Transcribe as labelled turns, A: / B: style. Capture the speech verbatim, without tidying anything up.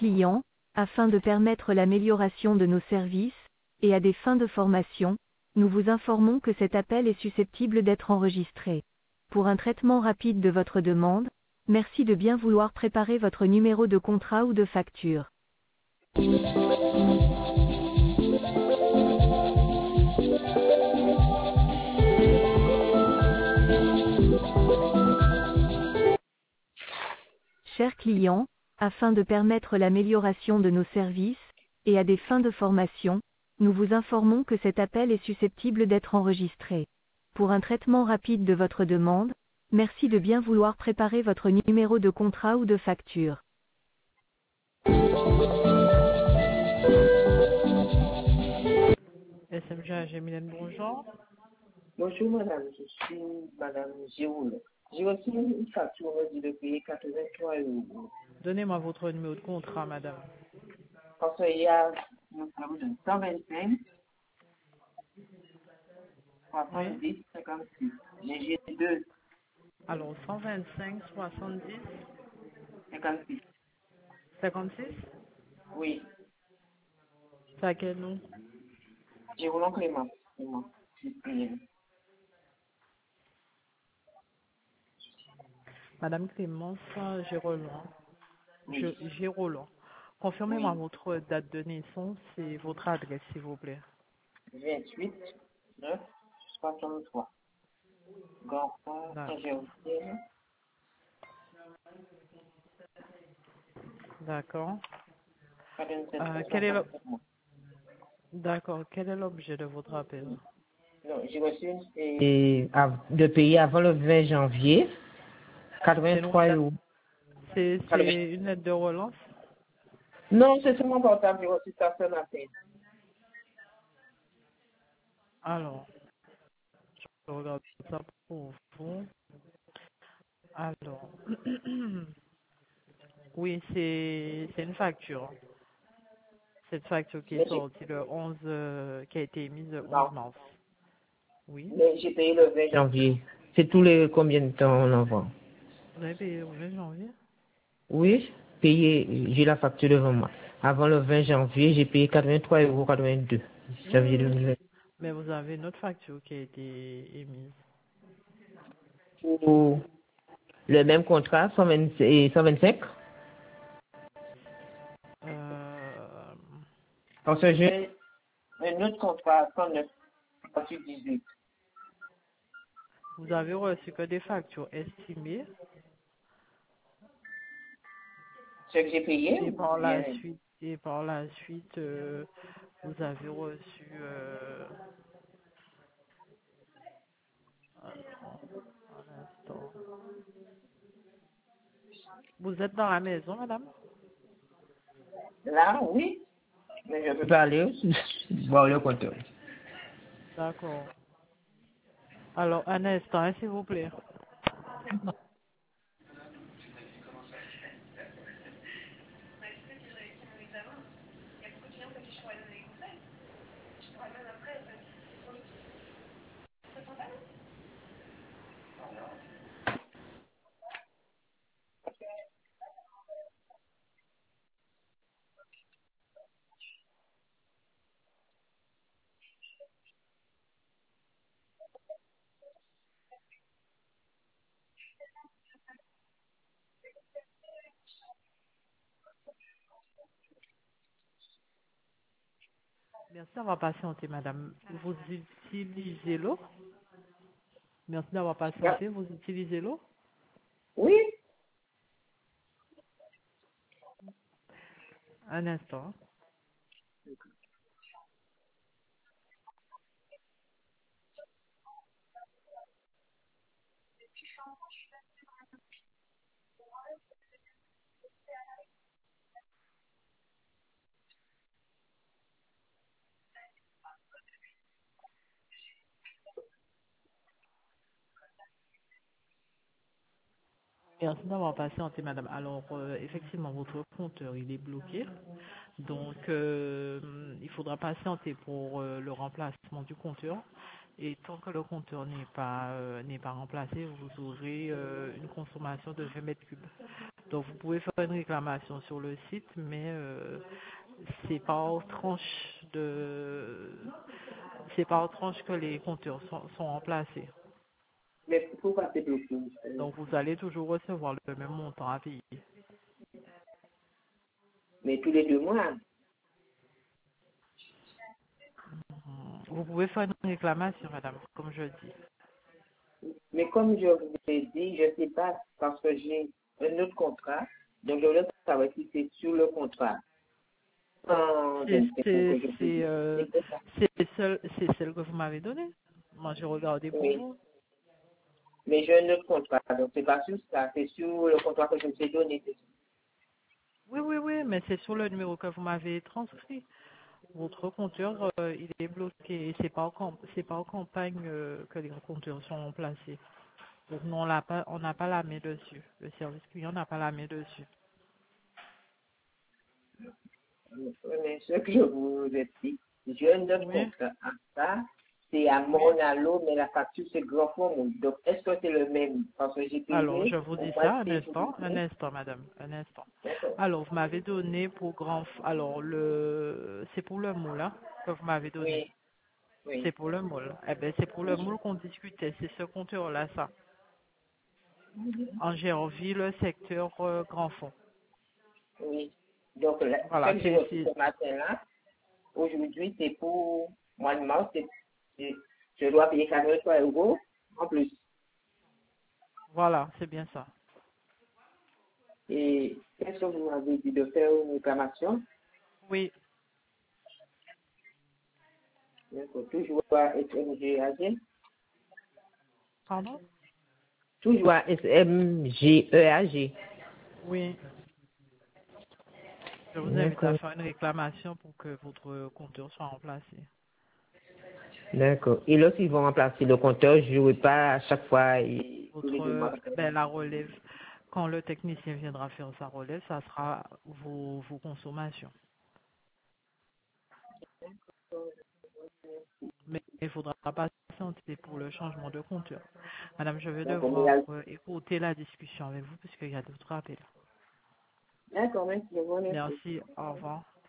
A: clients, afin de permettre l'amélioration de nos services, et à des fins de formation, nous vous informons que cet appel est susceptible d'être enregistré. Pour un traitement rapide de votre demande, merci de bien vouloir préparer votre numéro de contrat ou de facture. Chers clients, afin de permettre l'amélioration de nos services, et à des fins de formation, nous vous informons que cet appel est susceptible d'être enregistré. Pour un traitement rapide de votre demande, merci de bien vouloir préparer votre numéro de contrat ou de facture.
B: S M G A G Mylène, bonjour.
C: Bonjour madame, je suis madame Géoul. J'ai reçu une facture on me dit de payer quatre-vingt-trois euros.
B: Donnez-moi votre numéro de contrat, madame.
C: Parce qu'il y a cent vingt-cinq, soixante-dix, cinquante-six. Mais j'ai deux,
B: Alors, cent vingt-cinq, soixante-dix,
C: cinquante-six.
B: cinquante-six.
C: Oui,
B: C'est à quel nom?
C: Géoulon Clément. C'est moi. C'est
B: Madame Clémence Géroland.
C: Oui.
B: Géroland. Confirmez-moi
C: Oui.
B: votre date de naissance et votre adresse, s'il vous plaît.
C: vingt-huit, neuf, soixante-trois. Grand-père,
B: D'accord.
C: Saint-Géorgien.
B: D'accord.
C: quatre-vingt-sept,
B: Euh, quel est le...
C: soixante-sept mois.
B: D'accord. Quel est l'objet de votre appel?
C: Non, j'ai reçu une et av- de payer avant le vingt janvier,
B: C'est nous-
C: quatre-vingt-trois euros.
B: c'est-
C: quatre-vingts.
B: c'est une lettre de relance?
C: Non, c'est sur mon portable, j'ai reçu ça ce matin.
B: Alors, je regarde ça pour vous. Alors, oui, c'est c'est une facture. Cette facture qui est
C: Mais j'ai
B: sortie le onze, euh, qui a été émise le onze
C: non,
B: mars. Oui.
C: mais j'ai payé le vingt janvier. C'est tous les combien de temps on envoie?
B: Vous avez payé le vingt janvier?
C: Oui, payé, j'ai la facture devant moi. Avant le vingt janvier, j'ai payé quatre-vingt-trois euros quatre-vingt-deux.
B: Oui,
C: Janvier
B: oui,
C: deux
B: oui.
C: mille vingt.
B: Mais vous avez une autre facture qui a été émise.
C: Pour le même contrat, cent vingt et cent vingt-cinq.
B: Euh,
C: Parce que j'ai un autre contrat, cent neuf, dix-huit.
B: vous avez reçu que des factures estimées
C: Ce que j'ai payé,
B: et
C: ou
B: par la
C: bien,
B: suite, et par la suite, euh, vous avez reçu, euh, attends, un instant. Vous êtes dans la maison, madame?
C: là, oui, mais je peux pas aller voir le compteur.
B: D'accord. Alors, un instant, hein, s'il vous plaît. Merci d'avoir patienté, madame. Vous utilisez l'eau? Merci d'avoir patienté. Vous utilisez l'eau?
C: Oui,
B: Un instant. Merci d'avoir patienté, madame. Alors, euh, effectivement, votre compteur, il est bloqué. Donc, euh, il faudra patienter pour euh, le remplacement du compteur. Et tant que le compteur n'est pas, euh, n'est pas remplacé, vous aurez euh, une consommation de vingt mètres cubes. Donc vous pouvez faire une réclamation sur le site, mais euh, c'est par tranche de, c'est par tranche que les compteurs sont, sont remplacés.
C: Mais pourquoi c'est bloqué? euh,
B: Donc vous allez toujours recevoir le même montant à payer.
C: Mais tous les deux mois.
B: Vous pouvez faire une réclamation, madame, comme je dis.
C: Mais comme je vous ai dit, je ne sais pas parce que j'ai un autre contrat. Donc je voulais savoir si c'est sur le contrat. Sans
B: C'est
C: impôt
B: c'est
C: que je peux
B: c'est
C: dire.
B: euh,
C: C'est ça.
B: c'est seul c'est celle que vous m'avez donnée. Moi j'ai regardé pour
C: Oui.
B: vous.
C: Mais j'ai un autre contrat. Donc c'est pas sur ça. C'est sur le contrat que je vous ai donné. c'est ça.
B: Oui oui oui, mais c'est sur le numéro que vous m'avez transcrit. Votre compteur euh, il est bloqué et c'est pas en camp- c'est pas en campagne euh, que les compteurs sont placés. Donc nous on l'a pas on n'a pas la main dessus. Le service client n'a pas la main dessus.
C: Oui, mais ce que je vous explique, j'ai un autre
B: Oui
C: contrat à ça. C'est à
B: oui.
C: Monalo, mais la facture c'est grand format. Donc est-ce que c'est le même? Parce que j'ai
B: Alors, je
C: payé
B: vous
C: au
B: dis
C: mois de
B: ça un instant, un
C: février.
B: instant, madame, un instant.
C: D'accord.
B: Alors, vous m'avez donné pour grand, alors le, c'est pour le moule, hein, que vous m'avez donné.
C: Oui, oui.
B: C'est pour le moule. Eh ben, c'est pour le moule qu'on discutait. C'est ce compteur-là, ça. En Géorville, secteur euh, Grand Fond.
C: Oui. Donc, là, ce
B: Voilà,
C: que j'ai
B: c'est,
C: reçu
B: c'est,
C: ce matin-là, aujourd'hui, c'est pour mois de mars, c'est, c'est- je dois payer quarante-trois euros en plus.
B: voilà, c'est bien ça.
C: Et qu'est-ce que vous m'avez dit de faire une réclamation?
B: Oui,
C: D'accord. Toujours à S M G A G.
B: pardon?
C: Toujours à S M G E A G.
B: Oui. Je vous invite à
C: D'accord.
B: faire une réclamation pour que votre compteur soit remplacé.
C: D'accord. Et lorsqu'ils vont remplacer le compteur, je ne jouerai pas à chaque fois et tous les
B: Votre,
C: deux
B: euh,
C: mois.
B: ben, la relève, quand le technicien viendra faire sa relève, ça sera vos, vos consommations. Mais il faudra patienter pour le changement de compteur. Madame, je vais
C: D'accord, mais
B: devoir
C: là-
B: euh, écouter la discussion avec vous puisqu'il y a d'autres appels.
C: d'accord, merci. Je vous remercie.
B: Merci, au revoir.